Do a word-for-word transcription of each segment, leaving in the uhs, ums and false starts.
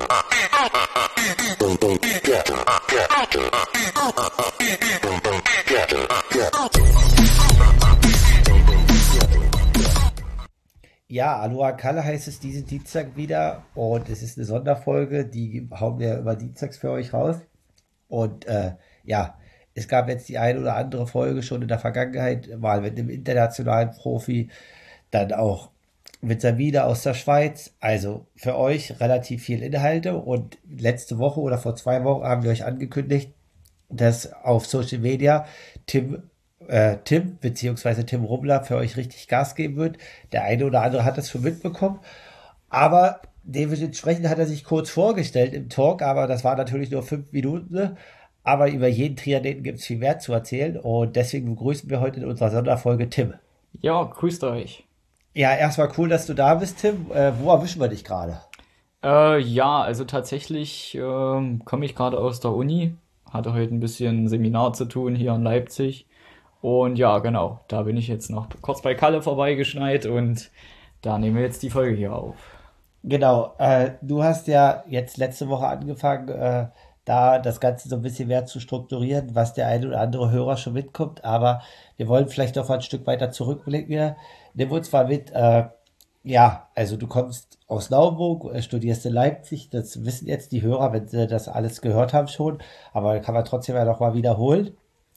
Ja, Aloha Kalle heißt es diesen Dienstag wieder und es ist eine Sonderfolge, die hauen wir immer dienstags für euch raus. Und äh, ja, es gab jetzt die eine oder andere Folge schon in der Vergangenheit, mal mit einem internationalen Profi, dann auch mit Sabine aus der Schweiz. Also für euch relativ viel Inhalte und letzte Woche oder vor zwei Wochen haben wir euch angekündigt, dass auf Social Media Tim, äh, Tim beziehungsweise Tim Rummler für euch richtig Gas geben wird. Der eine oder andere hat das schon mitbekommen, aber dementsprechend hat er sich kurz vorgestellt im Talk, aber das war natürlich nur fünf Minuten. Ne? Aber über jeden Triathleten gibt es viel mehr zu erzählen und deswegen begrüßen wir heute in unserer Sonderfolge Tim. Ja, grüßt euch. Ja, erstmal cool, dass du da bist, Tim. Äh, wo erwischen wir dich gerade? Äh, ja, also tatsächlich ähm, komme ich gerade aus der Uni, hatte heute ein bisschen Seminar zu tun hier in Leipzig. Und ja, genau, da bin ich jetzt noch kurz bei Kalle vorbeigeschneit und da nehmen wir jetzt die Folge hier auf. Genau, äh, du hast ja jetzt letzte Woche angefangen, äh, da das Ganze so ein bisschen mehr zu strukturieren, was der eine oder andere Hörer schon mitkommt, aber wir wollen vielleicht noch mal ein Stück weiter zurückblicken. Nimm uns mal mit, äh, ja, also du kommst aus Naumburg, äh, studierst in Leipzig, das wissen jetzt die Hörer, wenn sie das alles gehört haben schon, aber kann man trotzdem ja noch mal wiederholen.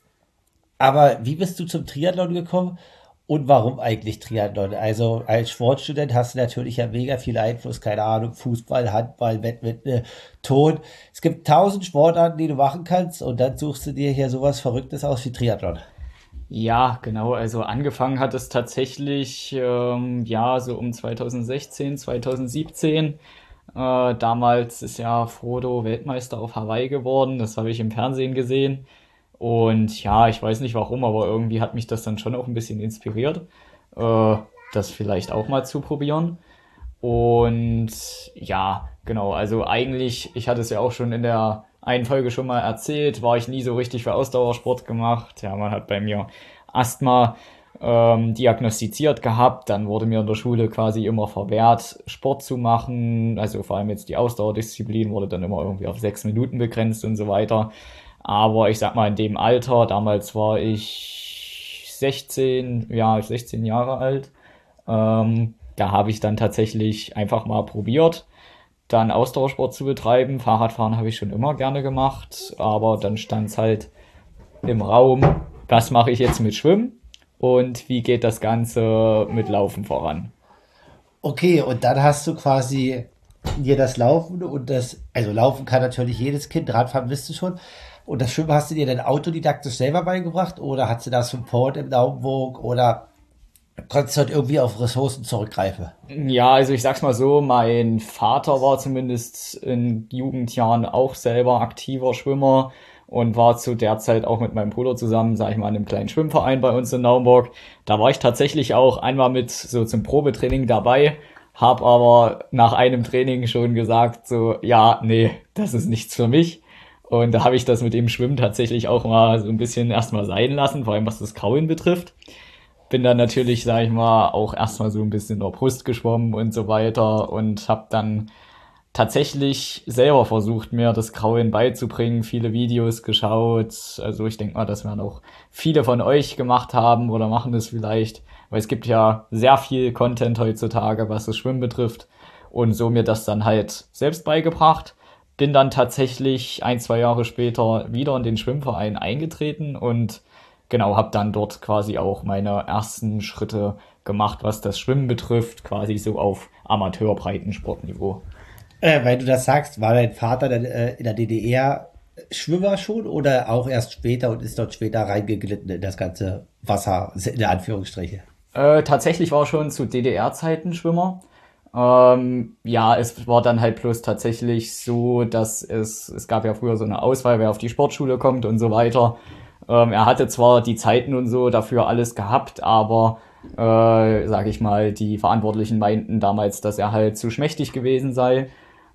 Aber wie bist du zum Triathlon gekommen und warum eigentlich Triathlon? Also als Sportstudent hast du natürlich ja mega viel Einfluss, keine Ahnung, Fußball, Handball, Badminton, Ton. Es gibt tausend Sportarten, die du machen kannst und dann suchst du dir hier sowas Verrücktes aus wie Triathlon. Ja, genau, also angefangen hat es tatsächlich, ähm, ja, so um zwanzig sechzehn, zwanzig siebzehn. Äh, damals ist ja Frodo Weltmeister auf Hawaii geworden, das habe ich im Fernsehen gesehen. Und ja, ich weiß nicht warum, aber irgendwie hat mich das dann schon auch ein bisschen inspiriert, äh, das vielleicht auch mal zu probieren. Und ja, genau, also eigentlich, ich hatte es ja auch schon in der einen Folge schon mal erzählt, war ich nie so richtig für Ausdauersport gemacht. Ja, man hat bei mir Asthma ähm, diagnostiziert gehabt, dann wurde mir in der Schule quasi immer verwehrt, Sport zu machen. Also vor allem jetzt die Ausdauerdisziplin wurde dann immer irgendwie auf sechs Minuten begrenzt und so weiter. Aber ich sag mal, in dem Alter, damals war ich sechzehn, ja, sechzehn Jahre alt, ähm, da habe ich dann tatsächlich einfach mal probiert, dann Ausdauersport zu betreiben. Fahrradfahren habe ich schon immer gerne gemacht, aber dann stand es halt im Raum, was mache ich jetzt mit Schwimmen und wie geht das Ganze mit Laufen voran? Okay, und dann hast du quasi dir das Laufen und das, also Laufen kann natürlich jedes Kind, Radfahren wisst du schon. Und das Schwimmen hast du dir dann autodidaktisch selber beigebracht oder hast du da Support im Daumenburg oder konntest du halt irgendwie auf Ressourcen zurückgreifen? Ja, also ich sag's mal so, mein Vater war zumindest in Jugendjahren auch selber aktiver Schwimmer und war zu der Zeit auch mit meinem Bruder zusammen, sag ich mal, in einem kleinen Schwimmverein bei uns in Naumburg. Da war ich tatsächlich auch einmal mit so zum Probetraining dabei, hab aber nach einem Training schon gesagt, so, ja, nee, das ist nichts für mich. Und da habe ich das mit dem Schwimmen tatsächlich auch mal so ein bisschen erstmal sein lassen, vor allem was das Kraulen betrifft. Bin dann natürlich, sag ich mal, auch erstmal so ein bisschen in der Brust geschwommen und so weiter und habe dann tatsächlich selber versucht, mir das Kraulen beizubringen, viele Videos geschaut. Also ich denke mal, das werden auch viele von euch gemacht haben oder machen das vielleicht, weil es gibt ja sehr viel Content heutzutage, was das Schwimmen betrifft und so mir das dann halt selbst beigebracht. Bin dann tatsächlich ein, zwei Jahre später wieder in den Schwimmverein eingetreten und genau, habe dann dort quasi auch meine ersten Schritte gemacht, was das Schwimmen betrifft, quasi so auf Amateur-Breitensportniveau. Äh, weil du das sagst, war dein Vater dann äh, in der D D R Schwimmer schon oder auch erst später und ist dort später reingeglitten in das ganze Wasser, in der Anführungsstriche? Äh, tatsächlich war schon zu D D R-Zeiten Schwimmer. Ähm, ja, es war dann halt bloß tatsächlich so, dass es, es gab ja früher so eine Auswahl, wer auf die Sportschule kommt und so weiter. Ähm, er hatte zwar die Zeiten und so dafür alles gehabt, aber, äh, sag ich mal, die Verantwortlichen meinten damals, dass er halt zu schmächtig gewesen sei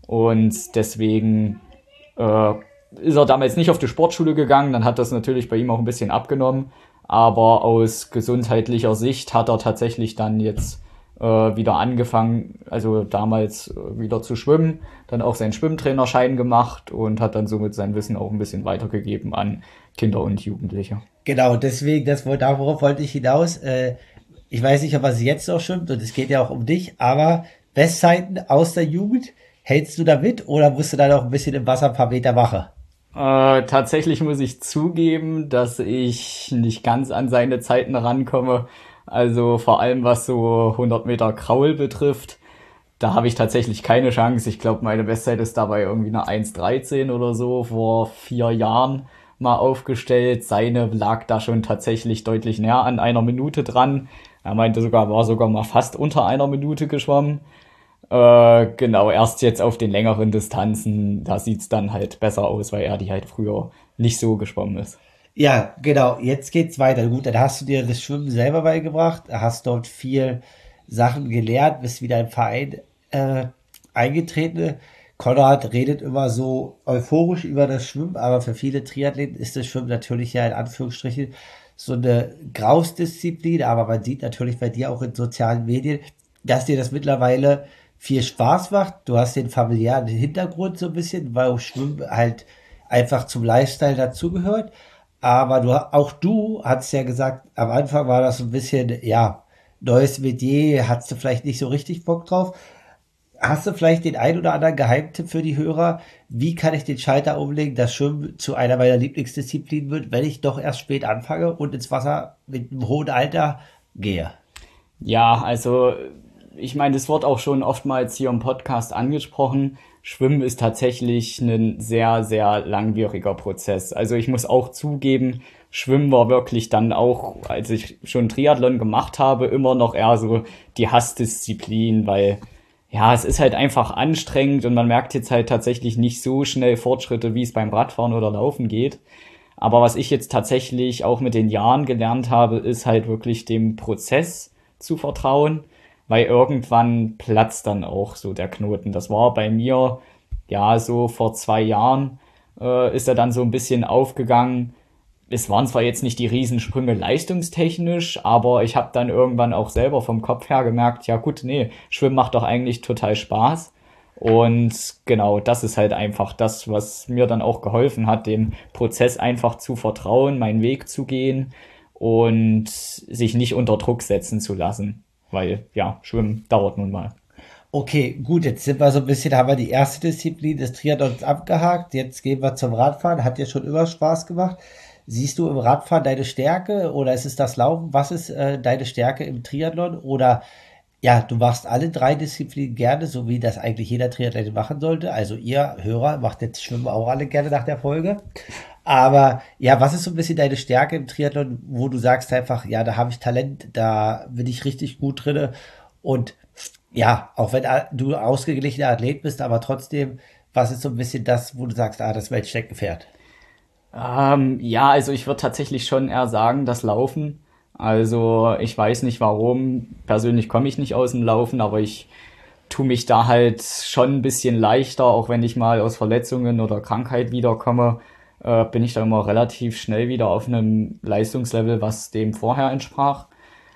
und deswegen, äh, ist er damals nicht auf die Sportschule gegangen, dann hat das natürlich bei ihm auch ein bisschen abgenommen, aber aus gesundheitlicher Sicht hat er tatsächlich dann jetzt äh, wieder angefangen, also damals äh, wieder zu schwimmen, dann auch seinen Schwimmtrainerschein gemacht und hat dann somit sein Wissen auch ein bisschen weitergegeben an Kinder und Jugendliche. Genau, deswegen, das, woll- darauf wollte ich hinaus. Äh, ich weiß nicht, ob was jetzt noch schwimmt und es geht ja auch um dich, aber Bestzeiten aus der Jugend, hältst du da mit oder musst du da noch ein bisschen im Wasser ein paar Meter machen? Äh, tatsächlich muss ich zugeben, dass ich nicht ganz an seine Zeiten rankomme. Also vor allem was so hundert Meter Kraul betrifft, da habe ich tatsächlich keine Chance. Ich glaube, meine Bestzeit ist dabei irgendwie eine eins dreizehn oder so vor vier Jahren mal aufgestellt. Seine lag da schon tatsächlich deutlich näher an einer Minute dran. Er meinte sogar, war sogar mal fast unter einer Minute geschwommen. Äh, genau, erst jetzt auf den längeren Distanzen, da sieht's dann halt besser aus, weil er die halt früher nicht so geschwommen ist. Ja, genau, jetzt geht's weiter. Gut, dann hast du dir das Schwimmen selber beigebracht, hast dort viel Sachen gelernt, bist wieder im Verein äh, eingetreten. Konrad redet immer so euphorisch über das Schwimmen, aber für viele Triathleten ist das Schwimmen natürlich ja in Anführungsstrichen so eine Grausdisziplin, aber man sieht natürlich bei dir auch in sozialen Medien, dass dir das mittlerweile viel Spaß macht. Du hast den familiären Hintergrund so ein bisschen, weil Schwimmen halt einfach zum Lifestyle dazugehört. Aber du, auch du hast ja gesagt, am Anfang war das so ein bisschen, ja, neues Metier, hattest du vielleicht nicht so richtig Bock drauf. Hast du vielleicht den ein oder anderen Geheimtipp für die Hörer? Wie kann ich den Schalter umlegen, dass Schwimmen zu einer meiner Lieblingsdisziplinen wird, wenn ich doch erst spät anfange und ins Wasser mit einem hohen Alter gehe? Ja, also ich meine, das wird auch schon oftmals hier im Podcast angesprochen. Schwimmen ist tatsächlich ein sehr, sehr langwieriger Prozess. Also ich muss auch zugeben, Schwimmen war wirklich dann auch, als ich schon Triathlon gemacht habe, immer noch eher so die Hassdisziplin, weil ja, es ist halt einfach anstrengend und man merkt jetzt halt tatsächlich nicht so schnell Fortschritte, wie es beim Radfahren oder Laufen geht. Aber was ich jetzt tatsächlich auch mit den Jahren gelernt habe, ist halt wirklich dem Prozess zu vertrauen, weil irgendwann platzt dann auch so der Knoten. Das war bei mir, ja, so vor zwei Jahren äh, ist er dann so ein bisschen aufgegangen. Es waren zwar jetzt nicht die Riesensprünge leistungstechnisch, aber ich habe dann irgendwann auch selber vom Kopf her gemerkt, ja gut, nee, Schwimmen macht doch eigentlich total Spaß. Und genau, das ist halt einfach das, was mir dann auch geholfen hat, dem Prozess einfach zu vertrauen, meinen Weg zu gehen und sich nicht unter Druck setzen zu lassen. Weil, ja, Schwimmen dauert nun mal. Okay, gut, jetzt sind wir so ein bisschen, haben wir die erste Disziplin des Triathlons abgehakt. Jetzt gehen wir zum Radfahren. Hat dir schon immer Spaß gemacht. Siehst du im Radfahren deine Stärke oder ist es das Laufen? Was ist äh, deine Stärke im Triathlon? Oder ja, du machst alle drei Disziplinen gerne, so wie das eigentlich jeder Triathlet machen sollte. Also ihr Hörer macht jetzt Schwimmen auch alle gerne nach der Folge. Aber ja, was ist so ein bisschen deine Stärke im Triathlon, wo du sagst einfach, ja, da habe ich Talent, da bin ich richtig gut drinne und ja, auch wenn a- du ausgeglichener Athlet bist, aber trotzdem, was ist so ein bisschen das, wo du sagst, ah, das ist mein Steckenpferd? Ähm, ja, also ich würde tatsächlich schon eher sagen, das Laufen. Also ich weiß nicht warum. Persönlich komme ich nicht aus dem Laufen, aber ich tue mich da halt schon ein bisschen leichter, auch wenn ich mal aus Verletzungen oder Krankheit wiederkomme, äh, bin ich da immer relativ schnell wieder auf einem Leistungslevel, was dem vorher entsprach.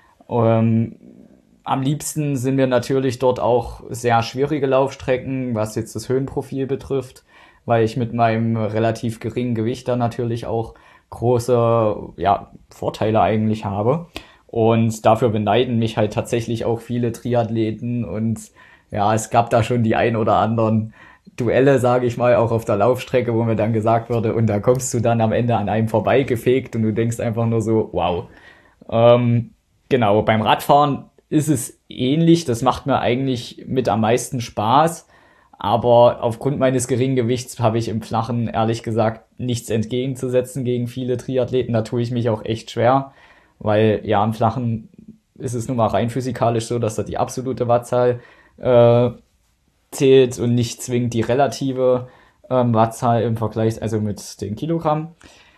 Ähm, Am liebsten sind mir natürlich dort auch sehr schwierige Laufstrecken, was jetzt das Höhenprofil betrifft, weil ich mit meinem relativ geringen Gewicht da natürlich auch große, ja, Vorteile eigentlich habe. Und dafür beneiden mich halt tatsächlich auch viele Triathleten und ja, es gab da schon die ein oder anderen Duelle, sage ich mal, auch auf der Laufstrecke, wo mir dann gesagt wurde, und da kommst du dann am Ende an einem vorbeigefegt und du denkst einfach nur so, wow. Ähm, genau, beim Radfahren ist es ähnlich. Das macht mir eigentlich mit am meisten Spaß. Aber aufgrund meines geringen Gewichts habe ich im Flachen ehrlich gesagt nichts entgegenzusetzen gegen viele Triathleten. Da tue ich mich auch echt schwer, weil ja im Flachen ist es nun mal rein physikalisch so, dass da die absolute Wattzahl äh, zählt und nicht zwingend die relative ähm, Wattzahl im Vergleich, also mit den Kilogramm.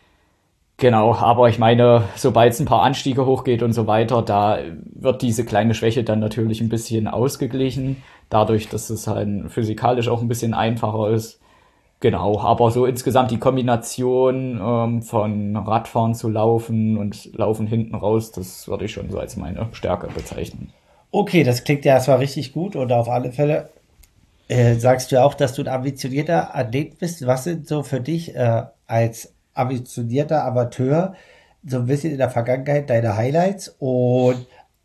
Genau, aber ich meine, sobald es ein paar Anstiege hochgeht und so weiter, da wird diese kleine Schwäche dann natürlich ein bisschen ausgeglichen, dadurch, dass es halt physikalisch auch ein bisschen einfacher ist. Genau, aber so insgesamt die Kombination ähm, von Radfahren zu Laufen und Laufen hinten raus, das würde ich schon so als meine Stärke bezeichnen. Okay, das klingt ja erstmal richtig gut und auf alle Fälle äh, sagst du ja auch, dass du ein ambitionierter Athlet bist. Was sind so für dich äh, als ambitionierter Amateur so ein bisschen in der Vergangenheit deine Highlights und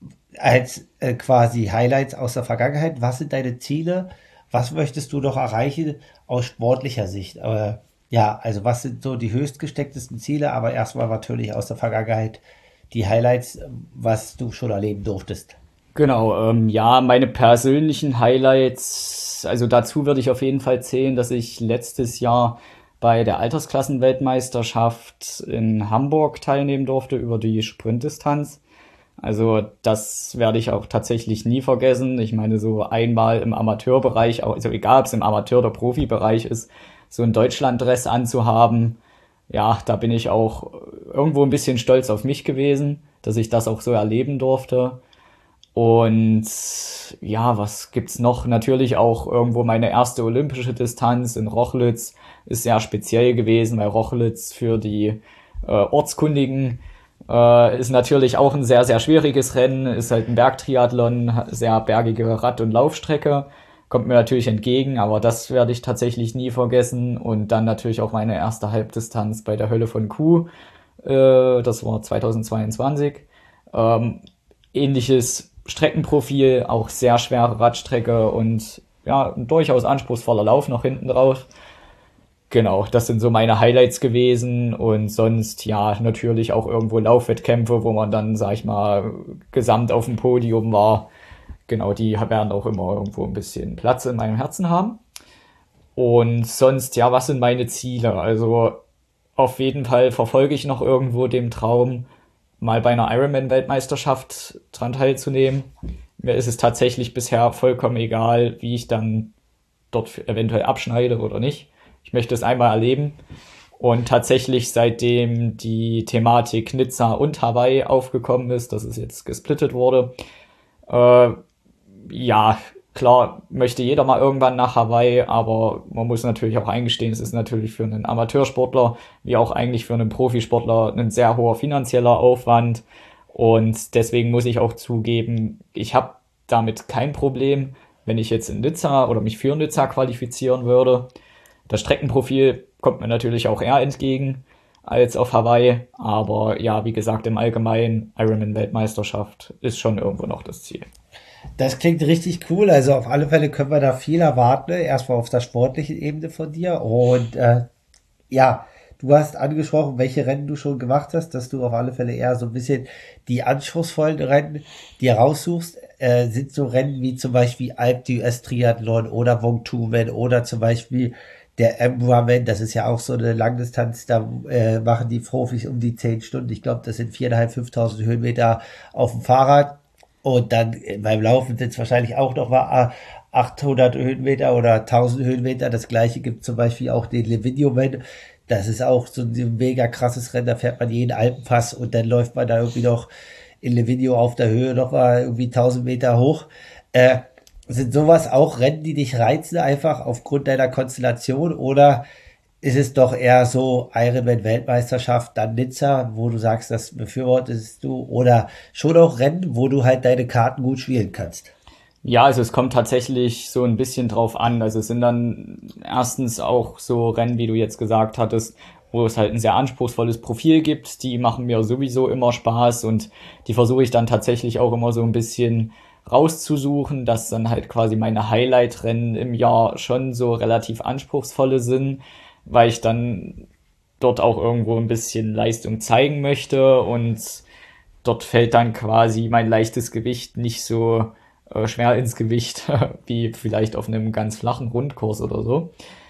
als äh, quasi Highlights aus der Vergangenheit, was sind deine Ziele? Was möchtest du noch erreichen aus sportlicher Sicht? Aber ja, also was sind so die höchst gestecktesten Ziele, aber erstmal natürlich aus der Vergangenheit die Highlights, was du schon erleben durftest. Genau, ähm, ja, meine persönlichen Highlights, also dazu würde ich auf jeden Fall zählen, dass ich letztes Jahr bei der Altersklassenweltmeisterschaft in Hamburg teilnehmen durfte über die Sprintdistanz. Also das werde ich auch tatsächlich nie vergessen. Ich meine, so einmal im Amateurbereich, auch- also egal ob es im Amateur- oder Profibereich ist, so ein Deutschlanddress anzuhaben, ja, da bin ich auch irgendwo ein bisschen stolz auf mich gewesen, dass ich das auch so erleben durfte. Und ja, was gibt's noch? Natürlich auch irgendwo meine erste olympische Distanz in Rochlitz ist sehr speziell gewesen, weil Rochlitz für die äh, Ortskundigen äh, ist natürlich auch ein sehr, sehr schwieriges Rennen, ist halt ein Bergtriathlon, sehr bergige Rad- und Laufstrecke. Kommt mir natürlich entgegen, aber das werde ich tatsächlich nie vergessen. Und dann natürlich auch meine erste Halbdistanz bei der Hölle von Kuh. Äh, das war zweitausendzweiundzwanzig. Ähm, Ähnliches Streckenprofil, auch sehr schwere Radstrecke und ja, ein durchaus anspruchsvoller Lauf noch hinten drauf. Genau, das sind so meine Highlights gewesen und sonst ja natürlich auch irgendwo Laufwettkämpfe, wo man dann, sag ich mal, gesamt auf dem Podium war. Genau, die werden auch immer irgendwo ein bisschen Platz in meinem Herzen haben. Und sonst, ja, was sind meine Ziele? Also auf jeden Fall verfolge ich noch irgendwo den Traum, mal bei einer Ironman-Weltmeisterschaft dran teilzunehmen. Mir ist es tatsächlich bisher vollkommen egal, wie ich dann dort eventuell abschneide oder nicht. Ich möchte es einmal erleben. Und tatsächlich, seitdem die Thematik Nizza und Hawaii aufgekommen ist, dass es jetzt gesplittet wurde, äh, ja, klar möchte jeder mal irgendwann nach Hawaii, aber man muss natürlich auch eingestehen, es ist natürlich für einen Amateursportler wie auch eigentlich für einen Profisportler ein sehr hoher finanzieller Aufwand. Und deswegen muss ich auch zugeben, ich habe damit kein Problem, wenn ich jetzt in Nizza oder mich für Nizza qualifizieren würde. Das Streckenprofil kommt mir natürlich auch eher entgegen als auf Hawaii. Aber ja, wie gesagt, im Allgemeinen Ironman-Weltmeisterschaft ist schon irgendwo noch das Ziel. Das klingt richtig cool. Also auf alle Fälle können wir da viel erwarten. Erstmal auf der sportlichen Ebene von dir. Und äh, ja, du hast angesprochen, welche Rennen du schon gemacht hast, dass du auf alle Fälle eher so ein bisschen die anspruchsvollen Rennen dir raussuchst. Äh, sind so Rennen wie zum Beispiel Alpe d'Huez Triathlon oder Vongtumen oder zum Beispiel der Embraer, das ist ja auch so eine Langdistanz, da äh, machen die Profis um die zehn Stunden. Ich glaube, das sind viertausendfünfhundert, fünftausend Höhenmeter auf dem Fahrrad. Und dann äh, beim Laufen sind es wahrscheinlich auch noch mal äh, achthundert Höhenmeter oder tausend Höhenmeter. Das gleiche gibt zum Beispiel auch den Livigno-Man. Das ist auch so ein mega krasses Rennen. Da fährt man jeden Alpenpass und dann läuft man da irgendwie noch in Livigno auf der Höhe noch mal irgendwie tausend Meter hoch. Äh, sind sowas auch Rennen, die dich reizen, einfach aufgrund deiner Konstellation? Oder ist es doch eher so Ironman-Weltmeisterschaft, dann Nizza, wo du sagst, das befürwortest du? Oder schon auch Rennen, wo du halt deine Karten gut spielen kannst? Ja, also es kommt tatsächlich so ein bisschen drauf an. Also es sind dann erstens auch so Rennen, wie du jetzt gesagt hattest, wo es halt ein sehr anspruchsvolles Profil gibt. Die machen mir sowieso immer Spaß und die versuche ich dann tatsächlich auch immer so ein bisschen rauszusuchen, dass dann halt quasi meine Highlight-Rennen im Jahr schon so relativ anspruchsvolle sind, weil ich dann dort auch irgendwo ein bisschen Leistung zeigen möchte und dort fällt dann quasi mein leichtes Gewicht nicht so äh, schwer ins Gewicht wie vielleicht auf einem ganz flachen Rundkurs oder so.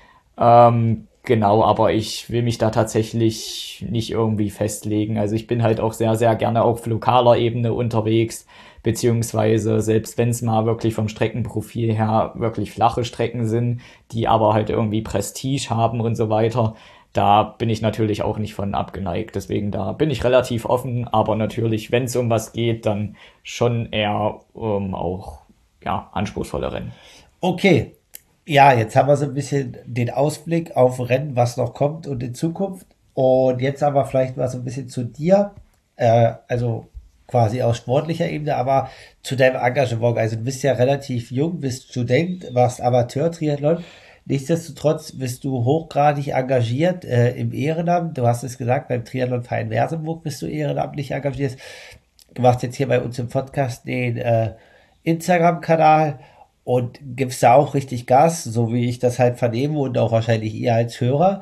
Ähm, genau, aber ich will mich da tatsächlich nicht irgendwie festlegen. Also ich bin halt auch sehr, sehr gerne auf lokaler Ebene unterwegs, beziehungsweise selbst wenn es mal wirklich vom Streckenprofil her wirklich flache Strecken sind, die aber halt irgendwie Prestige haben und so weiter, da bin ich natürlich auch nicht von abgeneigt. Deswegen da bin ich relativ offen, aber natürlich, wenn es um was geht, dann schon eher um auch ja, anspruchsvolle Rennen. Okay, ja, jetzt haben wir so ein bisschen den Ausblick auf Rennen, was noch kommt und in Zukunft. Und jetzt aber vielleicht mal so ein bisschen zu dir. Äh, also quasi aus sportlicher Ebene, aber zu deinem Engagement. Also du bist ja relativ jung, bist Student, machst Amateur-Triathlon. Nichtsdestotrotz bist du hochgradig engagiert äh, im Ehrenamt. Du hast es gesagt, beim Triathlonverein Merseburg bist du ehrenamtlich engagiert. Du machst jetzt hier bei uns im Podcast den äh, Instagram-Kanal und gibst da auch richtig Gas, so wie ich das halt vernehme und auch wahrscheinlich ihr als Hörer.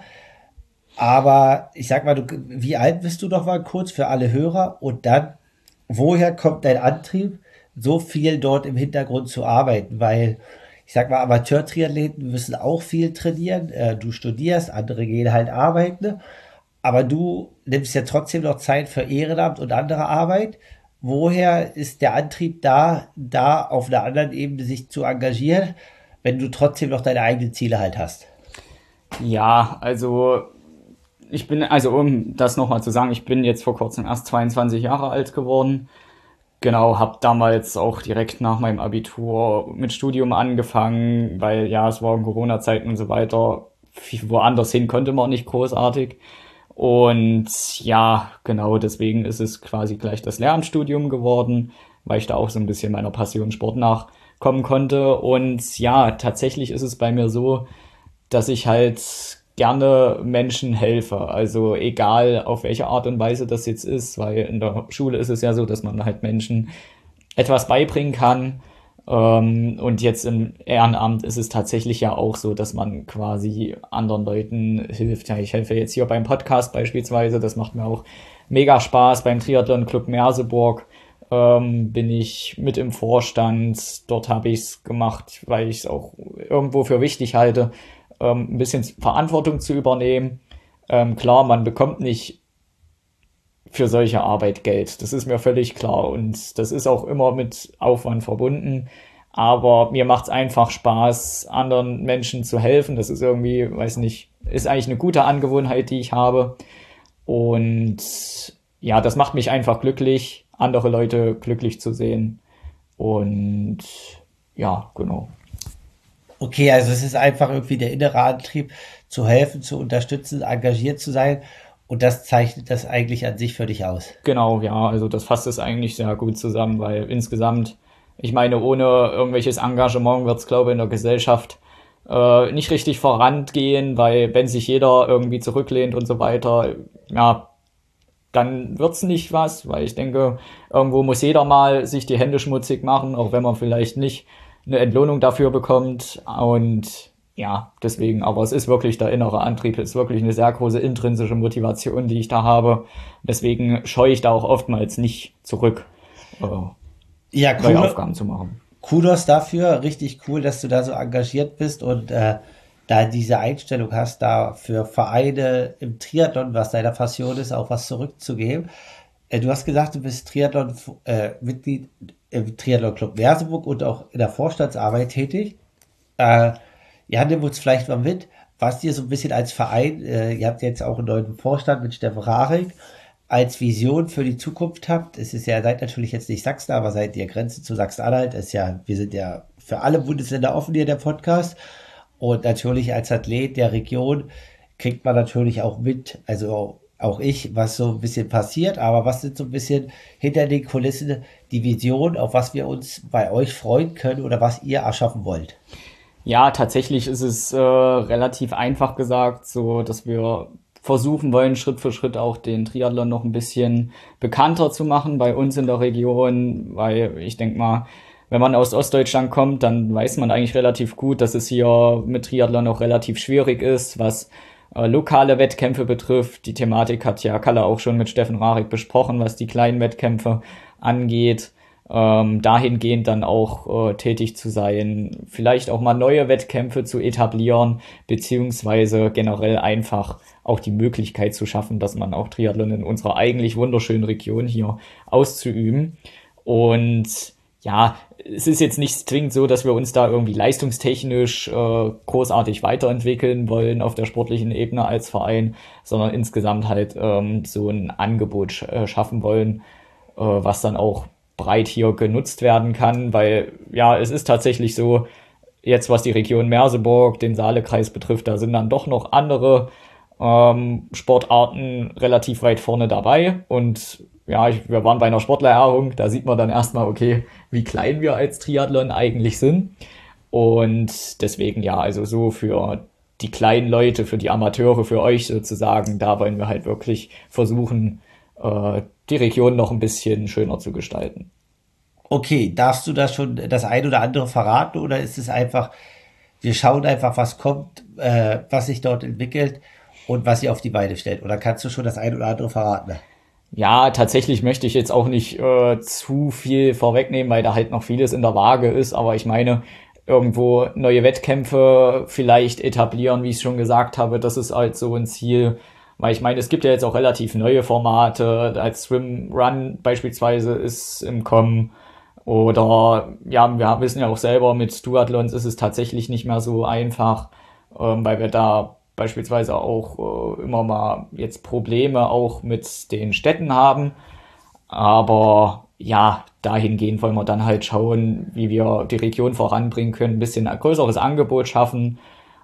Aber ich sag mal, du, wie alt bist du noch mal kurz für alle Hörer? Und dann, woher kommt dein Antrieb, so viel dort im Hintergrund zu arbeiten? Weil, ich sag mal, Amateur-Triathleten müssen auch viel trainieren. Äh, du studierst, andere gehen halt arbeiten. Ne? Aber du nimmst ja trotzdem noch Zeit für Ehrenamt und andere Arbeit. Woher ist der Antrieb da, da auf einer anderen Ebene sich zu engagieren, wenn du trotzdem noch deine eigenen Ziele halt hast? Ja, also ich bin, also um das nochmal zu sagen, ich bin jetzt vor kurzem erst zweiundzwanzig Jahre alt geworden. Genau, habe damals auch direkt nach meinem Abitur mit Studium angefangen, weil ja, es waren Corona-Zeiten und so weiter. Woanders hin konnte man nicht großartig. Und ja, genau deswegen ist es quasi gleich das Lehramtsstudium geworden, weil ich da auch so ein bisschen meiner Passion Sport nachkommen konnte. Und ja, tatsächlich ist es bei mir so, dass ich halt gerne Menschen helfe. Also egal auf welche Art und Weise das jetzt ist, weil in der Schule ist es ja so, dass man halt Menschen etwas beibringen kann. Ähm, und jetzt im Ehrenamt ist es tatsächlich ja auch so, dass man quasi anderen Leuten hilft. Ja, ich helfe jetzt hier beim Podcast beispielsweise. Das macht mir auch mega Spaß. Beim Triathlon Club Merseburg ähm, bin ich mit im Vorstand. Dort habe ich es gemacht, weil ich es auch irgendwo für wichtig halte, ähm, ein bisschen Verantwortung zu übernehmen. Ähm, klar, man bekommt nicht für solche Arbeit Geld. Das ist mir völlig klar und das ist auch immer mit Aufwand verbunden. Aber mir macht es einfach Spaß, anderen Menschen zu helfen. Das ist irgendwie, weiß nicht, ist eigentlich eine gute Angewohnheit, die ich habe. Und ja, das macht mich einfach glücklich, andere Leute glücklich zu sehen. Und ja, genau. Okay, also es ist einfach irgendwie der innere Antrieb, zu helfen, zu unterstützen, engagiert zu sein. Und das zeichnet das eigentlich an sich für dich aus. Genau, ja, also das fasst es eigentlich sehr gut zusammen, weil insgesamt, ich meine, ohne irgendwelches Engagement wird es, glaube ich, in der Gesellschaft äh, nicht richtig vorangehen, weil wenn sich jeder irgendwie zurücklehnt und so weiter, ja, dann wird's nicht was, weil ich denke, irgendwo muss jeder mal sich die Hände schmutzig machen, auch wenn man vielleicht nicht eine Entlohnung dafür bekommt. Und ja, deswegen, aber es ist wirklich der innere Antrieb, es ist wirklich eine sehr große intrinsische Motivation, die ich da habe. Deswegen scheue ich da auch oftmals nicht zurück, äh, Ja, neue cool. Aufgaben zu machen. Kudos dafür, richtig cool, dass du da so engagiert bist und äh, da diese Einstellung hast, da für Vereine im Triathlon, was deine Passion ist, auch was zurückzugeben. Äh, du hast gesagt, du bist Triathlon, äh, Mitglied im Triathlon Club Merseburg und auch in der Vorstandsarbeit tätig. Äh, ja, nimm uns vielleicht mal mit, was ihr so ein bisschen als Verein, äh, ihr habt jetzt auch einen neuen Vorstand mit Steffen Rarik, als Vision für die Zukunft habt. Es ist ja, seid natürlich jetzt nicht Sachsen, aber seid ihr Grenze zu Sachsen-Anhalt. Ist ja, wir sind ja für alle Bundesländer offen hier, der Podcast. Und natürlich als Athlet der Region kriegt man natürlich auch mit, also auch, auch ich, was so ein bisschen passiert, aber was sind so ein bisschen hinter den Kulissen die Vision, auf was wir uns bei euch freuen können oder was ihr erschaffen wollt? Ja, tatsächlich ist es äh, relativ einfach gesagt, so dass wir versuchen wollen, Schritt für Schritt auch den Triathlon noch ein bisschen bekannter zu machen bei uns in der Region, weil ich denke mal, wenn man aus Ostdeutschland kommt, dann weiß man eigentlich relativ gut, dass es hier mit Triathlon auch relativ schwierig ist, was äh, lokale Wettkämpfe betrifft. Die Thematik hat ja Kalle auch schon mit Steffen Rarik besprochen, was die kleinen Wettkämpfe angeht. Ähm, dahingehend dann auch äh, tätig zu sein, vielleicht auch mal neue Wettkämpfe zu etablieren, beziehungsweise generell einfach auch die Möglichkeit zu schaffen, dass man auch Triathlon in unserer eigentlich wunderschönen Region hier auszuüben. Und ja, es ist jetzt nicht zwingend so, dass wir uns da irgendwie leistungstechnisch äh, großartig weiterentwickeln wollen auf der sportlichen Ebene als Verein, sondern insgesamt halt ähm, so ein Angebot sch äh, schaffen wollen, äh, was dann auch breit hier genutzt werden kann, weil ja, es ist tatsächlich so, jetzt was die Region Merseburg, den Saalekreis betrifft, da sind dann doch noch andere ähm, Sportarten relativ weit vorne dabei und ja, ich, wir waren bei einer Sportlerehrung, da sieht man dann erstmal, okay, wie klein wir als Triathlon eigentlich sind. Und deswegen ja, also so für die kleinen Leute, für die Amateure, für euch sozusagen, da wollen wir halt wirklich versuchen, äh, die Region noch ein bisschen schöner zu gestalten. Okay, darfst du da schon das ein oder andere verraten oder ist es einfach, wir schauen einfach, was kommt, äh, was sich dort entwickelt und was ihr auf die Beine stellt? Oder kannst du schon das ein oder andere verraten? Ja, tatsächlich möchte ich jetzt auch nicht äh, zu viel vorwegnehmen, weil da halt noch vieles in der Waage ist. Aber ich meine, irgendwo neue Wettkämpfe vielleicht etablieren, wie ich schon gesagt habe, das ist halt so ein Ziel. Weil ich meine, es gibt ja jetzt auch relativ neue Formate, als Swim Run beispielsweise ist im Kommen. Oder ja, wir wissen ja auch selber, mit Duathlons ist es tatsächlich nicht mehr so einfach, ähm, weil wir da beispielsweise auch äh, immer mal jetzt Probleme auch mit den Städten haben. Aber ja, dahingehend wollen wir dann halt schauen, wie wir die Region voranbringen können, ein bisschen ein größeres Angebot schaffen.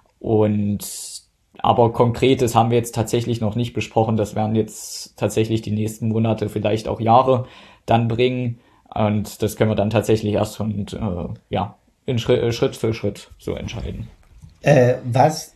Und aber Konkretes haben wir jetzt tatsächlich noch nicht besprochen. Das werden jetzt tatsächlich die nächsten Monate, vielleicht auch Jahre dann bringen. Und das können wir dann tatsächlich erst von, äh, ja, in Schritt, Schritt für Schritt so entscheiden. Äh, was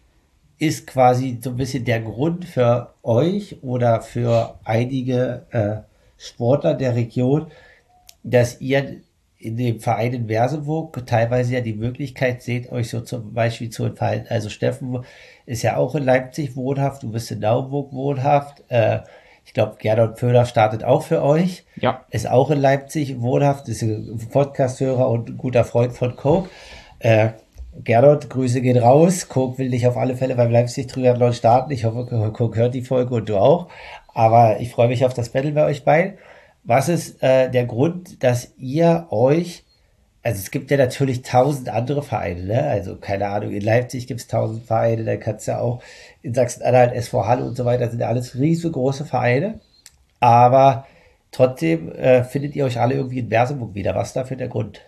ist quasi so ein bisschen der Grund für euch oder für einige äh, Sportler der Region, dass ihr in dem Verein in Merseburg teilweise ja die Möglichkeit seht, euch so zum Beispiel zu entfalten. Also Steffen ist ja auch in Leipzig wohnhaft, du bist in Naumburg wohnhaft. Äh, ich glaube, Gernot Pöhler startet auch für euch, Ja, ist auch in Leipzig wohnhaft, ist ein Podcast-Hörer und ein guter Freund von Coke. Äh, Gernot, Grüße gehen raus. Coke will dich auf alle Fälle beim Leipzig-Triathlon starten. Ich hoffe, Coke hört die Folge und du auch. Aber ich freue mich auf das Battle bei euch beiden. Was ist äh, der Grund, dass ihr euch, also es gibt ja natürlich tausend andere Vereine, ne? Also keine Ahnung, in Leipzig gibt es tausend Vereine, dann kannst du ja auch in Sachsen-Anhalt, S V Halle und so weiter, das sind ja alles riesengroße Vereine. Aber trotzdem äh, findet ihr euch alle irgendwie in Merseburg wieder. Was ist dafür der Grund?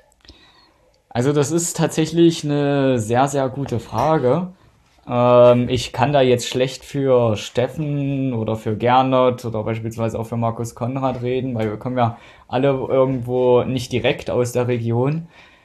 also das ist tatsächlich eine sehr, sehr gute Frage. Ähm, ich kann da jetzt schlecht für Steffen oder für Gernot oder beispielsweise auch für Markus Konrad reden, weil wir kommen ja alle irgendwo nicht direkt aus der Region.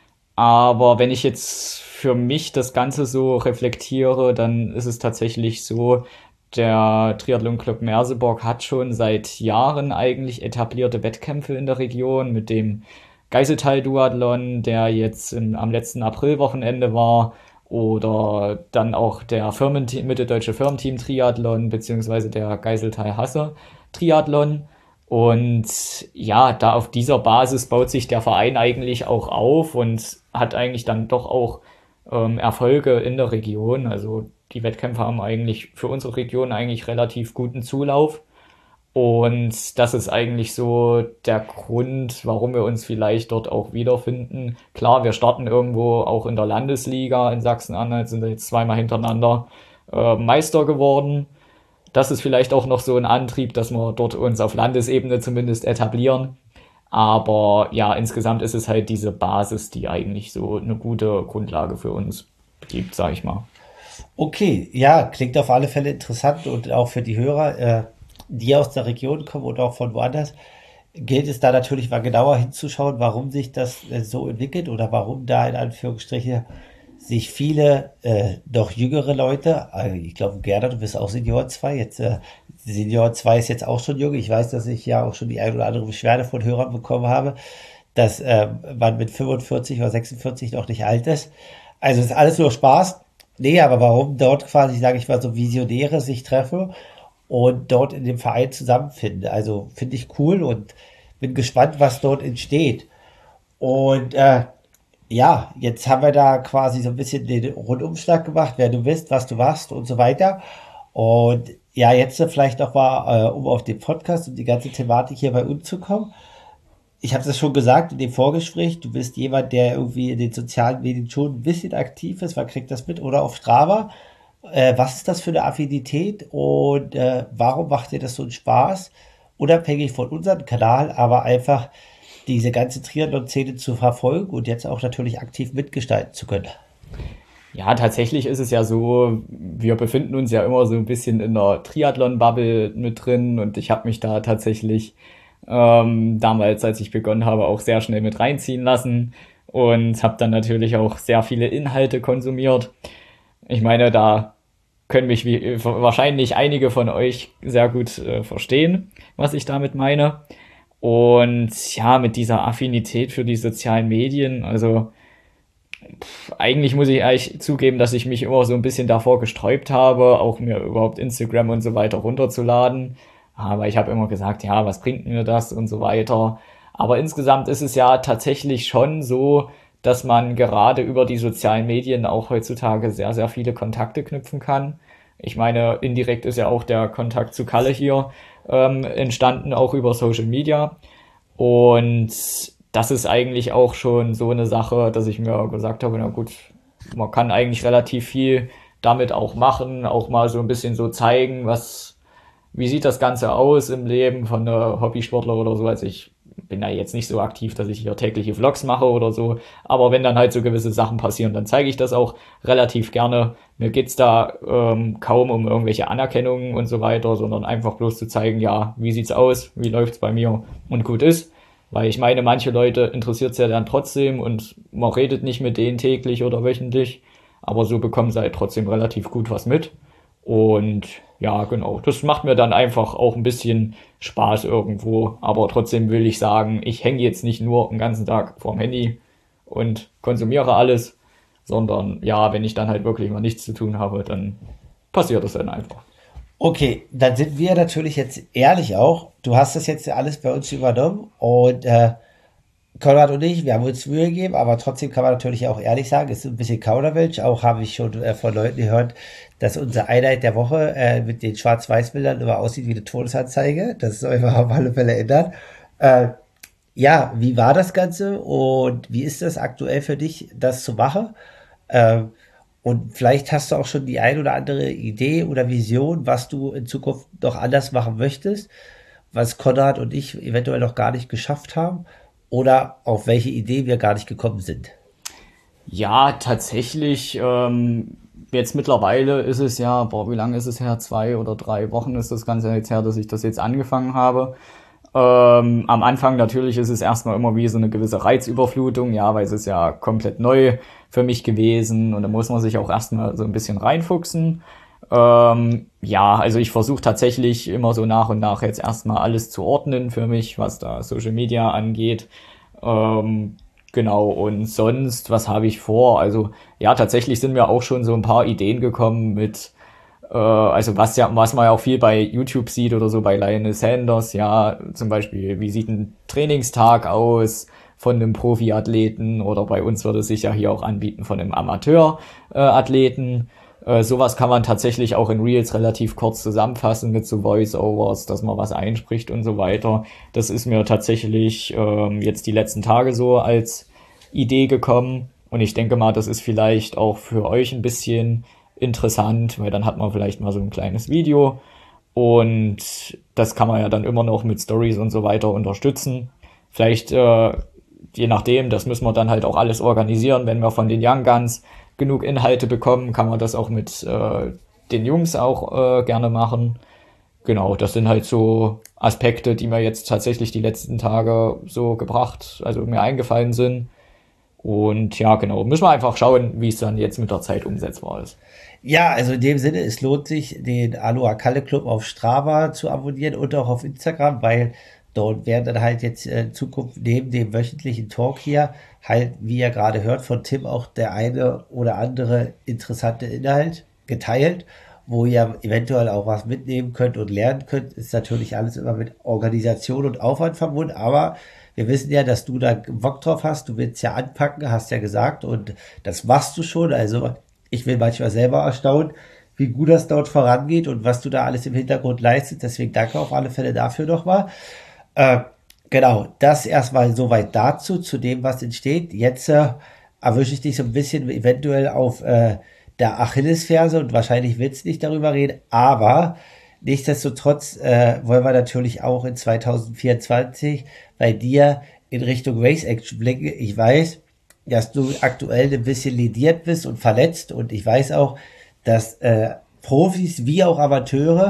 Aber wenn ich jetzt für mich das Ganze so reflektiere, dann ist es tatsächlich so, der Triathlon Club Merseburg hat schon seit Jahren eigentlich etablierte Wettkämpfe in der Region mit dem Geiseltal-Duathlon, der jetzt im, am letzten Aprilwochenende war, oder dann auch der Firmenteam, Mitteldeutsche Firmenteam Triathlon, beziehungsweise der Geiseltal Hasse Triathlon. Und ja, da auf dieser Basis baut sich der Verein eigentlich auch auf und hat eigentlich dann doch auch ähm, Erfolge in der Region. Also die Wettkämpfe haben eigentlich für unsere Region eigentlich relativ guten Zulauf. Und das ist eigentlich so der Grund, warum wir uns vielleicht dort auch wiederfinden. Klar, wir starten irgendwo auch in der Landesliga in Sachsen-Anhalt, sind jetzt zweimal hintereinander äh, Meister geworden. Das ist vielleicht auch noch so ein Antrieb, dass wir dort uns auf Landesebene zumindest etablieren. Aber ja, insgesamt ist es halt diese Basis, die eigentlich so eine gute Grundlage für uns gibt, sag ich mal. Okay, ja, klingt auf alle Fälle interessant und auch für die Hörer, äh, die aus der Region kommen und auch von woanders, gilt es da natürlich mal genauer hinzuschauen, warum sich das äh, so entwickelt oder warum da in Anführungsstrichen sich viele äh, noch jüngere Leute, also ich glaube, Gerda, du bist auch Senior zwei, jetzt äh, Senior zwei ist jetzt auch schon jung. Ich weiß, dass ich ja auch schon die ein oder andere Beschwerde von Hörern bekommen habe, dass äh, man mit fünfundvierzig oder sechsundvierzig noch nicht alt ist. Also ist alles nur Spaß. Nee, aber warum dort quasi, sage ich mal, so Visionäre sich treffen und dort in dem Verein zusammenfinden. Also finde ich cool und bin gespannt, was dort entsteht. Und äh, ja, jetzt haben wir da quasi so ein bisschen den Rundumschlag gemacht, wer du bist, was du machst und so weiter. Und ja, jetzt vielleicht noch mal, äh, um auf den Podcast und die ganze Thematik hier bei uns zu kommen. Ich habe es schon gesagt in dem Vorgespräch, du bist jemand, der irgendwie in den sozialen Medien schon ein bisschen aktiv ist. Man kriegt das mit oder auf Strava. Äh, was ist das für eine Affinität und äh, warum macht dir das so einen Spaß? Unabhängig von unserem Kanal, aber einfach diese ganze Triathlon-Szene zu verfolgen und jetzt auch natürlich aktiv mitgestalten zu können. Ja, tatsächlich ist es ja so, wir befinden uns ja immer so ein bisschen in der Triathlon-Bubble mit drin und ich habe mich da tatsächlich Ähm, damals, als ich begonnen habe, auch sehr schnell mit reinziehen lassen und habe dann natürlich auch sehr viele Inhalte konsumiert. Ich meine, da können mich wie, wahrscheinlich einige von euch sehr gut äh, verstehen, was ich damit meine. Und ja, mit dieser Affinität für die sozialen Medien, also eigentlich muss ich ehrlich zugeben, dass ich mich immer so ein bisschen davor gesträubt habe, auch mir überhaupt Instagram und so weiter runterzuladen. Aber ich habe immer gesagt, ja, was bringt mir das und so weiter. Aber insgesamt ist es ja tatsächlich schon so, dass man gerade über die sozialen Medien auch heutzutage sehr, sehr viele Kontakte knüpfen kann. Ich meine, indirekt ist ja auch der Kontakt zu Kalle hier ähm, entstanden, auch über Social Media. Und das ist eigentlich auch schon so eine Sache, dass ich mir gesagt habe, na gut, man kann eigentlich relativ viel damit auch machen, auch mal so ein bisschen so zeigen, was, wie sieht das Ganze aus im Leben von einer Hobbysportler oder so. Also ich bin da jetzt nicht so aktiv, dass ich hier tägliche Vlogs mache oder so, aber wenn dann halt so gewisse Sachen passieren, dann zeige ich das auch relativ gerne. Mir geht's da ähm, kaum um irgendwelche Anerkennungen und so weiter, sondern einfach bloß zu zeigen, ja, wie sieht's aus, wie läuft's bei mir und gut ist. Weil ich meine, manche Leute interessiert's ja dann trotzdem und man redet nicht mit denen täglich oder wöchentlich, aber so bekommen sie halt trotzdem relativ gut was mit. Und ja, genau, das macht mir dann einfach auch ein bisschen Spaß irgendwo. Aber trotzdem will ich sagen, ich hänge jetzt nicht nur den ganzen Tag vorm Handy und konsumiere alles, sondern ja, wenn ich dann halt wirklich mal nichts zu tun habe, dann passiert das dann einfach. Okay, dann sind wir natürlich jetzt ehrlich auch. Du hast das jetzt ja alles bei uns übernommen und äh, Konrad und ich, wir haben uns Mühe gegeben, aber trotzdem kann man natürlich auch ehrlich sagen, es ist ein bisschen Kauderwelsch. Auch habe ich schon äh, von Leuten gehört, dass unsere Einheit der Woche äh, mit den Schwarz-Weiß-Bildern immer aussieht wie eine Todesanzeige. Das soll man auf alle Fälle ändern. Äh, ja, wie war das Ganze und wie ist das aktuell für dich, das zu machen? Ähm, und vielleicht hast du auch schon die ein oder andere Idee oder Vision, was du in Zukunft noch anders machen möchtest, was Konrad und ich eventuell noch gar nicht geschafft haben oder auf welche Idee wir gar nicht gekommen sind. Ja, tatsächlich, ähm, jetzt mittlerweile ist es ja, boah, wie lange ist es her? Zwei oder drei Wochen ist das Ganze jetzt her, dass ich das jetzt angefangen habe. Ähm, am Anfang natürlich ist es erstmal immer wie so eine gewisse Reizüberflutung, ja, weil es ist ja komplett neu für mich gewesen und da muss man sich auch erstmal so ein bisschen reinfuchsen. Ähm, ja, also ich versuche tatsächlich immer so nach und nach jetzt erstmal alles zu ordnen für mich, was da Social Media angeht. Ähm, genau, und sonst, was habe ich vor? Also ja, tatsächlich sind mir auch schon so ein paar Ideen gekommen mit äh, also was ja, was man ja auch viel bei YouTube sieht oder so bei Lionel Sanders, ja, zum Beispiel, wie sieht ein Trainingstag aus von einem Profiathleten oder bei uns würde es sich ja hier auch anbieten von einem Amateurathleten. Äh, sowas kann man tatsächlich auch in Reels relativ kurz zusammenfassen mit so Voice-Overs, dass man was einspricht und so weiter. Das ist mir tatsächlich ähm, jetzt die letzten Tage so als Idee gekommen und ich denke mal, das ist vielleicht auch für euch ein bisschen interessant, weil dann hat man vielleicht mal so ein kleines Video und das kann man ja dann immer noch mit Stories und so weiter unterstützen. Vielleicht, äh, je nachdem, das müssen wir dann halt auch alles organisieren. Wenn wir von den Young Guns genug Inhalte bekommen, kann man das auch mit äh, den Jungs auch äh, gerne machen. Genau, das sind halt so Aspekte, die mir jetzt tatsächlich die letzten Tage so gebracht, also mir eingefallen sind. Und ja, genau, müssen wir einfach schauen, wie es dann jetzt mit der Zeit umsetzbar ist. Ja, also in dem Sinne, es lohnt sich, den Aloha Kalle Club auf Strava zu abonnieren und auch auf Instagram, weil dort werden dann halt jetzt äh, in Zukunft neben dem wöchentlichen Talk hier halt, wie ihr gerade hört, von Tim auch der eine oder andere interessante Inhalt geteilt, wo ihr eventuell auch was mitnehmen könnt und lernen könnt. Ist natürlich alles immer mit Organisation und Aufwand verbunden, aber wir wissen ja, dass du da Bock drauf hast. Du willst ja anpacken, hast ja gesagt, und das machst du schon. Also ich bin manchmal selber erstaunt, wie gut das dort vorangeht und was du da alles im Hintergrund leistest. Deswegen danke auf alle Fälle dafür nochmal. Äh, genau, das erstmal soweit dazu, zu dem, was entsteht. Jetzt äh, erwische ich dich so ein bisschen eventuell auf äh, der Achillesferse und wahrscheinlich willst du nicht darüber reden, aber nichtsdestotrotz äh, wollen wir natürlich auch in zwanzig vierundzwanzig bei dir in Richtung Race Action blicken. Ich weiß, dass du aktuell ein bisschen lediert bist und verletzt und ich weiß auch, dass äh, Profis wie auch Amateure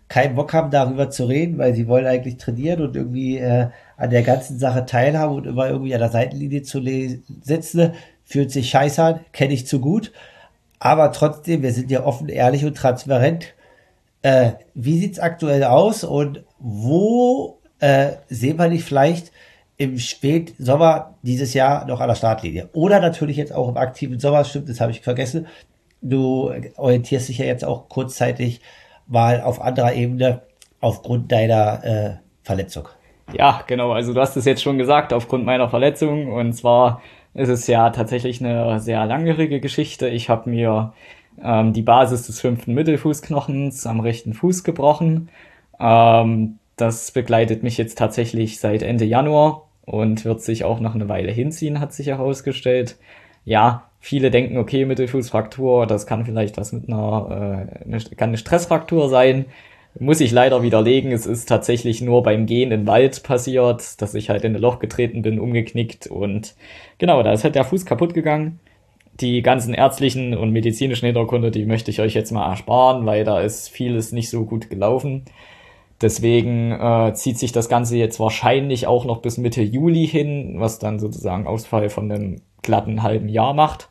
keinen Bock haben, darüber zu reden, weil sie wollen eigentlich trainieren und irgendwie äh, an der ganzen Sache teilhaben und immer irgendwie an der Seitenlinie zu le- sitzen, fühlt sich scheiße an, kenne ich zu gut. Aber trotzdem, wir sind ja offen, ehrlich und transparent. Äh, wie sieht's aktuell aus und wo äh, sehen wir dich vielleicht im Spätsommer dieses Jahr noch an der Startlinie? Oder natürlich jetzt auch im aktiven Sommer, stimmt, das habe ich vergessen. Du orientierst dich ja jetzt auch kurzzeitig mal auf anderer Ebene aufgrund deiner äh, Verletzung. Ja, genau. Also du hast es jetzt schon gesagt, aufgrund meiner Verletzung. Und zwar ist es ja tatsächlich eine sehr langjährige Geschichte. Ich habe mir ähm, die Basis des fünften Mittelfußknochens am rechten Fuß gebrochen. Ähm, das begleitet mich jetzt tatsächlich seit Ende Januar und wird sich auch noch eine Weile hinziehen, hat sich herausgestellt. Ja, viele denken, okay, Mittelfußfraktur, das kann vielleicht was mit einer, äh, eine, kann eine Stressfraktur sein. Muss ich leider widerlegen. Es ist tatsächlich nur beim Gehen im Wald passiert, dass ich halt in ein Loch getreten bin, umgeknickt und genau, da ist halt der Fuß kaputt gegangen. Die ganzen ärztlichen und medizinischen Hintergründe, die möchte ich euch jetzt mal ersparen, weil da ist vieles nicht so gut gelaufen. Deswegen äh, zieht sich das Ganze jetzt wahrscheinlich auch noch bis Mitte Juli hin, was dann sozusagen Ausfall von einem glatten halben Jahr macht.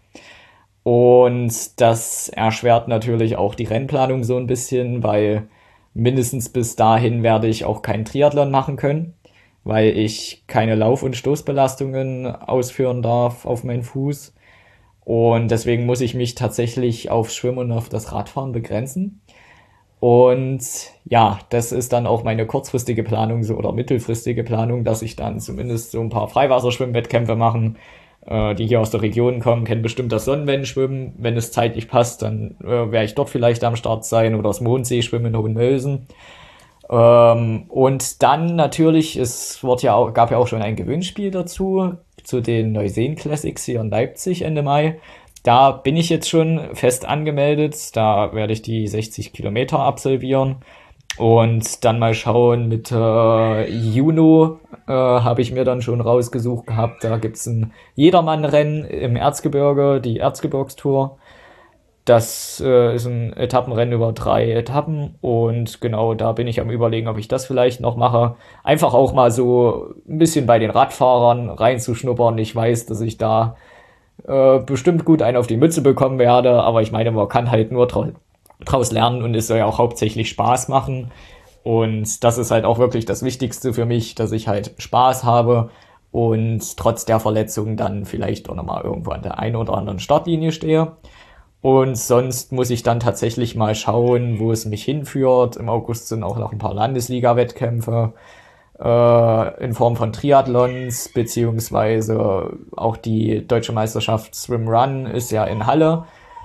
Und das erschwert natürlich auch die Rennplanung so ein bisschen, weil mindestens bis dahin werde ich auch keinen Triathlon machen können, weil ich keine Lauf- und Stoßbelastungen ausführen darf auf meinen Fuß. Und deswegen muss ich mich tatsächlich auf Schwimmen und auf das Radfahren begrenzen. Und ja, das ist dann auch meine kurzfristige Planung so oder mittelfristige Planung, dass ich dann zumindest so ein paar Freiwasserschwimmwettkämpfe machen. Äh, die hier aus der Region kommen, kennen bestimmt das Sonnenwellenschwimmen. Wenn es zeitlich passt, dann äh, werde ich dort vielleicht am Start sein oder das Mondseeschwimmen in Hohenmölsen. Ähm, und dann natürlich, es wird ja auch, gab ja auch schon ein Gewinnspiel dazu, zu den Neuseen Classics hier in Leipzig Ende Mai. Da bin ich jetzt schon fest angemeldet. Da werde ich die sechzig Kilometer absolvieren. Und dann mal schauen, mit äh, Juno äh, habe ich mir dann schon rausgesucht gehabt. Da gibt's ein Jedermann-Rennen im Erzgebirge, die Erzgebirgstour. Das äh, ist ein Etappenrennen über drei Etappen und genau da bin ich am Überlegen, ob ich das vielleicht noch mache. Einfach auch mal so ein bisschen bei den Radfahrern reinzuschnuppern. Ich weiß, dass ich da äh, bestimmt gut einen auf die Mütze bekommen werde, aber ich meine, man kann halt nur trau draus lernen und es soll ja auch hauptsächlich Spaß machen. Und das ist halt auch wirklich das Wichtigste für mich, dass ich halt Spaß habe und trotz der Verletzung dann vielleicht auch nochmal irgendwo an der einen oder anderen Startlinie stehe. Und sonst muss ich dann tatsächlich mal schauen, wo es mich hinführt. Im August sind auch noch ein paar Landesliga-Wettkämpfe äh, in Form von Triathlons, beziehungsweise auch die Deutsche Meisterschaft Swim Run ist ja in Halle.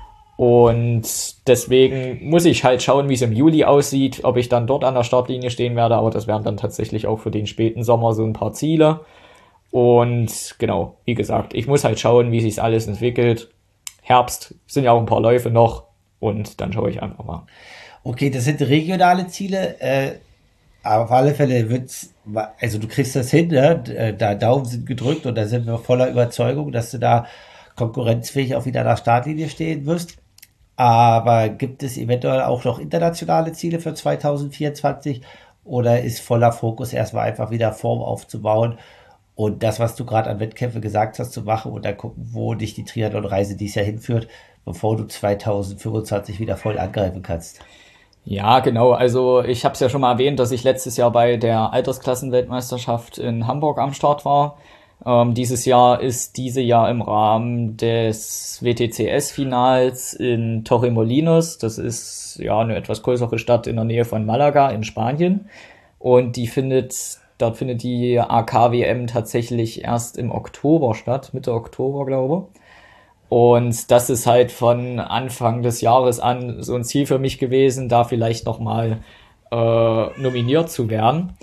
Und deswegen muss ich halt schauen, wie es im Juli aussieht, ob ich dann dort an der Startlinie stehen werde. Aber das wären dann tatsächlich auch für den späten Sommer so ein paar Ziele. Und genau, wie gesagt, ich muss halt schauen, wie sich alles entwickelt. Herbst sind ja auch ein paar Läufe noch und dann schaue ich einfach mal. Okay, das sind regionale Ziele. Äh, aber auf alle Fälle wird's, also du kriegst das hin, ne? Äh, Da Daumen sind gedrückt und da sind wir voller Überzeugung, dass du da konkurrenzfähig auch wieder an der Startlinie stehen wirst. Aber gibt es eventuell auch noch internationale Ziele für zwanzig vierundzwanzig oder ist voller Fokus erstmal einfach wieder Form aufzubauen und das, was du gerade an Wettkämpfe gesagt hast, zu machen und dann gucken, wo dich die Triathlon-Reise dies Jahr hinführt, bevor du zwanzig fünfundzwanzig wieder voll angreifen kannst? Ja, genau. Also ich habe es ja schon mal erwähnt, dass ich letztes Jahr bei der Altersklassenweltmeisterschaft in Hamburg am Start war. Ähm, dieses Jahr ist diese Jahr im Rahmen des W T C S-Finals in Torremolinos. Das ist ja eine etwas größere Stadt in der Nähe von Malaga in Spanien. Und die findet, dort findet die A K W M tatsächlich erst im Oktober statt, Mitte Oktober, glaube ich. Und das ist halt von Anfang des Jahres an so ein Ziel für mich gewesen, da vielleicht nochmal äh, nominiert zu werden.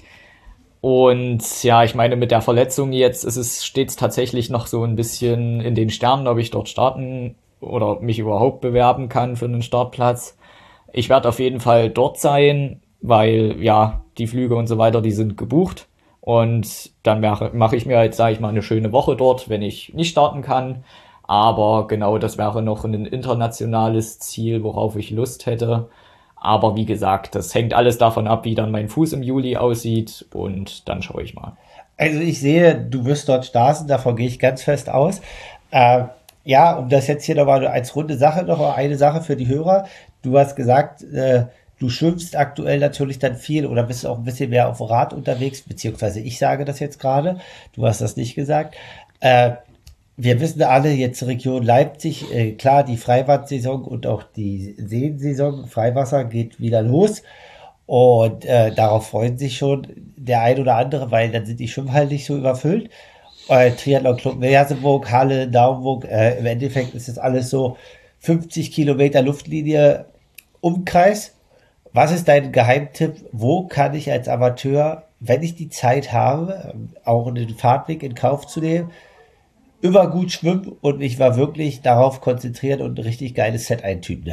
Und ja, ich meine, mit der Verletzung jetzt ist es stets tatsächlich noch so ein bisschen in den Sternen, ob ich dort starten oder mich überhaupt bewerben kann für einen Startplatz. Ich werde auf jeden Fall dort sein, weil ja, die Flüge und so weiter, die sind gebucht. Und dann mache mache ich mir halt, sage ich mal, eine schöne Woche dort, wenn ich nicht starten kann. Aber genau, das wäre noch ein internationales Ziel, worauf ich Lust hätte. Aber wie gesagt, das hängt alles davon ab, wie dann mein Fuß im Juli aussieht und dann schaue ich mal. Also ich sehe, du wirst dort starten, davon gehe ich ganz fest aus. Äh, ja, um das jetzt hier nochmal als runde Sache, noch mal eine Sache für die Hörer. Du hast gesagt, äh, du schwimmst aktuell natürlich dann viel oder bist auch ein bisschen mehr auf dem Rad unterwegs, beziehungsweise ich sage das jetzt gerade, du hast das nicht gesagt. Äh, wir wissen alle, jetzt Region Leipzig, äh, klar, die Freibad-Saison und auch die Seensaison, Freiwasser geht wieder los. Und äh, darauf freuen sich schon der ein oder andere, weil dann sind die Schwimmhallen nicht so überfüllt. Äh, Triathlon Club Merseburg, Halle, Naumburg, äh, im Endeffekt ist das alles so fünfzig Kilometer Luftlinie Umkreis. Was ist dein Geheimtipp? Wo kann ich als Amateur, wenn ich die Zeit habe, auch einen Fahrtweg in Kauf zu nehmen, immer gut schwimmen und mich war wirklich darauf konzentriert und ein richtig geiles Set eintüten?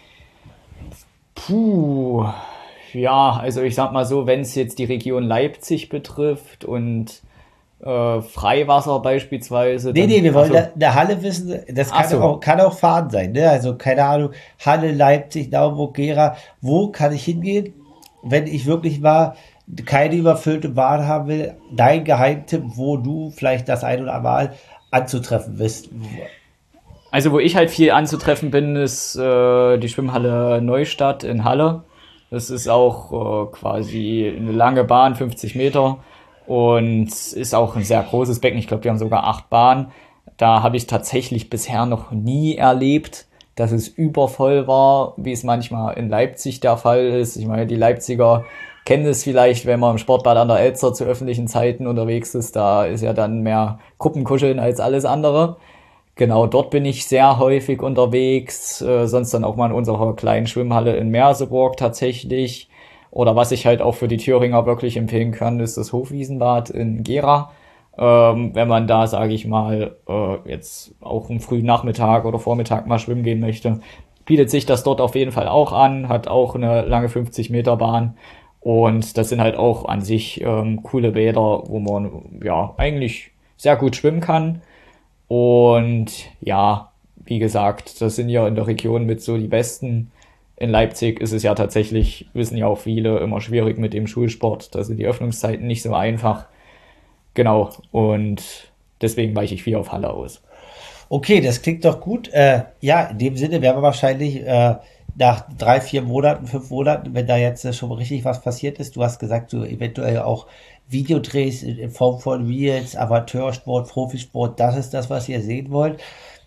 Puh, ja, also ich sag mal so, wenn es jetzt die Region Leipzig betrifft und äh, Freiwasser beispielsweise, Nee, dann, nee, wir wollen also, da- eine Halle wissen, das ach kann so, auch, kann auch fahren sein, ne? Also keine Ahnung, Halle, Leipzig, Naumburg, Gera, wo kann ich hingehen, wenn ich wirklich mal keine überfüllte Bahn haben will? Dein Geheimtipp, wo du vielleicht das ein oder andere Mal anzutreffen bist. also wo ich halt viel anzutreffen bin, ist äh, die Schwimmhalle Neustadt in Halle. Das ist auch äh, quasi eine lange Bahn, fünfzig Meter und ist auch ein sehr großes Becken. Ich glaube, wir haben sogar acht Bahnen. Da habe ich tatsächlich bisher noch nie erlebt, dass es übervoll war, wie es manchmal in Leipzig der Fall ist. Ich meine, die Leipziger kennen es vielleicht, wenn man im Sportbad an der Elster zu öffentlichen Zeiten unterwegs ist. Da ist ja dann mehr Gruppenkuscheln als alles andere. Genau, dort bin ich sehr häufig unterwegs, äh, sonst dann auch mal in unserer kleinen Schwimmhalle in Merseburg tatsächlich. Oder was ich halt auch für die Thüringer wirklich empfehlen kann, ist das Hofwiesenbad in Gera. Ähm, wenn man da, sage ich mal, äh, jetzt auch am frühen Nachmittag oder Vormittag mal schwimmen gehen möchte, bietet sich das dort auf jeden Fall auch an, hat auch eine lange fünfzig Meter Bahn. Und das sind halt auch an sich ähm, coole Bäder, wo man ja eigentlich sehr gut schwimmen kann. Und ja, wie gesagt, das sind ja in der Region mit so die besten. In Leipzig ist es ja tatsächlich, wissen ja auch viele, immer schwierig mit dem Schulsport. Da sind die Öffnungszeiten nicht so einfach. Genau. Und deswegen weiche ich viel auf Halle aus. Okay, das klingt doch gut. Äh, ja, in dem Sinne werden wir wahrscheinlich äh, nach drei, vier Monaten, fünf Monaten, wenn da jetzt äh, schon richtig was passiert ist, du hast gesagt, du eventuell auch Videodrehs in, in Form von Reels, Amateursport, Profisport, das ist das, was ihr sehen wollt.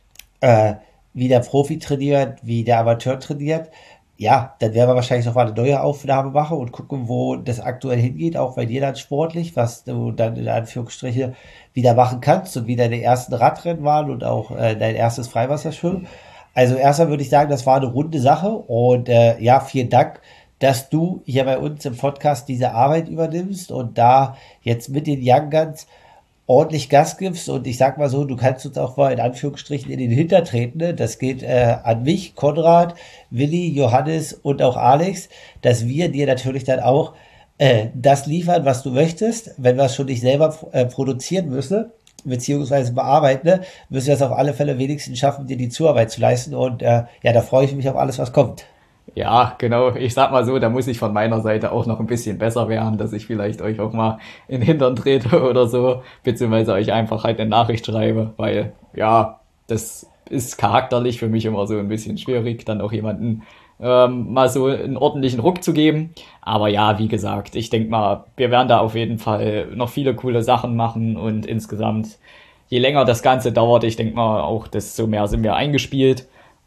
Äh, wie der Profi trainiert, wie der Amateur trainiert. Ja, dann werden wir wahrscheinlich noch mal eine neue Aufnahme machen und gucken, wo das aktuell hingeht, auch bei dir dann sportlich, was du dann in Anführungsstriche wieder machen kannst und wie deine ersten Radrennen waren und auch äh, dein erstes Freiwasserschwimmen. Also erstmal würde ich sagen, das war eine runde Sache und äh, ja, vielen Dank, dass du hier bei uns im Podcast diese Arbeit übernimmst und da jetzt mit den Young Guns ordentlich Gas gibst und ich sag mal so, du kannst uns auch mal in Anführungsstrichen in den Hintern treten, ne? Das geht äh, an mich, Konrad, Willi, Johannes und auch Alex, dass wir dir natürlich dann auch äh, das liefern, was du möchtest, wenn wir es schon nicht selber äh, produzieren müssen, beziehungsweise bearbeiten, ne? Müssen wir es auf alle Fälle wenigstens schaffen, dir die Zuarbeit zu leisten und äh, ja, da freue ich mich auf alles, was kommt. Ja, genau. Ich sag mal so, da muss ich von meiner Seite auch noch ein bisschen besser werden, dass ich vielleicht euch auch mal in den Hintern trete oder so, beziehungsweise euch einfach halt eine Nachricht schreibe, weil ja, das ist charakterlich für mich immer so ein bisschen schwierig, dann auch jemanden ähm, mal so einen ordentlichen Ruck zu geben. Aber ja, wie gesagt, ich denke mal, wir werden da auf jeden Fall noch viele coole Sachen machen und insgesamt, je länger das Ganze dauert, ich denke mal auch, desto mehr sind wir eingespielt.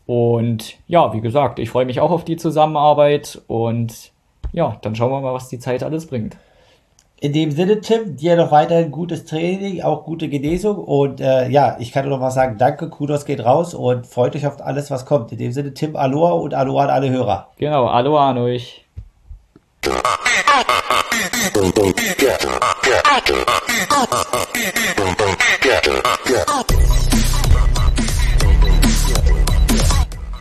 Und ja, wie gesagt, ich freue mich auch auf die Zusammenarbeit und ja, dann schauen wir mal, was die Zeit alles bringt. In dem Sinne, Tim, dir noch weiterhin gutes Training, auch gute Genesung und äh, ja, ich kann nur noch mal sagen, danke, Kudos geht raus und freut euch auf alles, was kommt. In dem Sinne, Tim, Aloha und Aloha an alle Hörer. Genau, Aloha an euch. Get it. Get it. Get it.